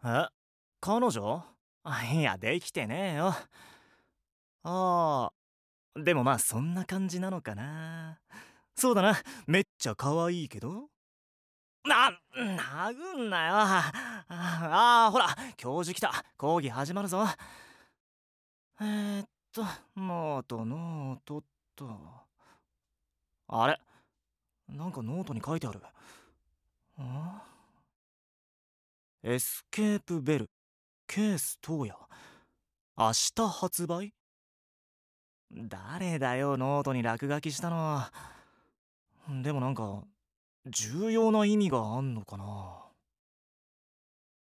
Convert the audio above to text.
え、彼女？いや、できてねえよ。あでもまあそんな感じなのかな。そうだな、めっちゃ可愛いけど。殴んなよ。ほら、教授来た。講義始まるぞ。えーっと、ノート、ノートっと。あれ、なんかノートに書いてある。んエスケープベル、ケース東野。明日発売？誰だよ、ノートに落書きしたの。でもなんか、重要な意味があんのかな。